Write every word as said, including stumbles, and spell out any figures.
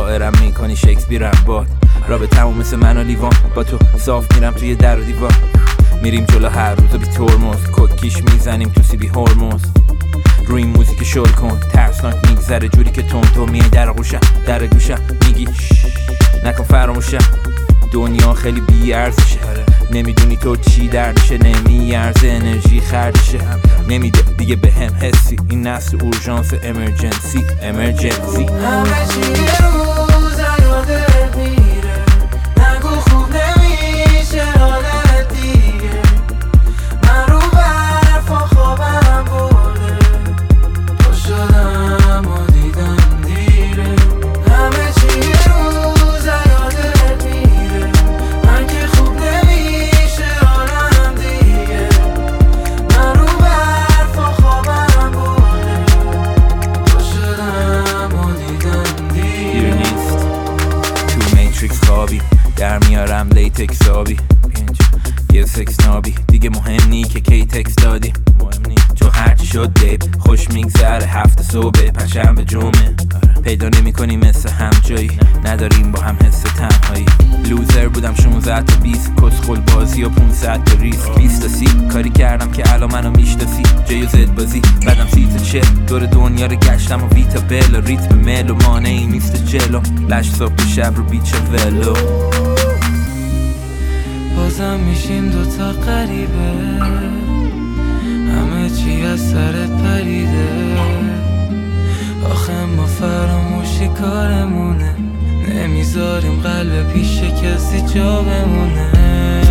شاعرم میکنی شکسپیرم باد رابطمون مثل من و لیوان با تو صاف میرم توی در و دیوار میریم جلو هر روز بی ترمز ککیش میزنیم تو سی بی هرمز روی این موزیک شل کن ترسناک میگذره جوری که تون تو میای در گوشم در گوشم میگی نکن فراموشم دنیا خیلی بی ارزشه نمیدونی تو چی دردشه نمیارزه انرژی خردشه نمیده دیگه به هم حسی این نسل اورژانس امرجنسی امرجنسی همه چی روز یادت میره نگو خوب نمیشه حالت دیگه من رو برف و خوابم برده تو شدم و دیدم دیره همه چی روز یادت میره من که خوب نمیشه حالم دیگه من رو برف و خوابم برده تو شدم و دیدم دیره نیست تو میتریکس خوابی در میارم لیتکس آبی یه سکس نابی دیگه مهم نی که کی تکس دادی مهم نی تو هرچی شد بیب خوش میگذره هفته صبح پنجشنبه جمعه پیدا نمی کنی مثل هم جایی نداریم با هم حس تنهایی لوزر بودم شانزده تا بیست کسخل بازی و پونصد تا ریسک بیست تا سی کاری کردم که الان منو میشناسی جی و زد بازی بعدم سی تا چه دور دنیا رو گشتم و ویتا بل و ریتم مل و مانعی نیست جلو لش صبح شب رو بیچ ولو بازم میشیم دوتا غریبه همه چی از سرت پریده آخه ما فراموشی کارمونه نمیذاریم قلب پیش کسی جا بمونه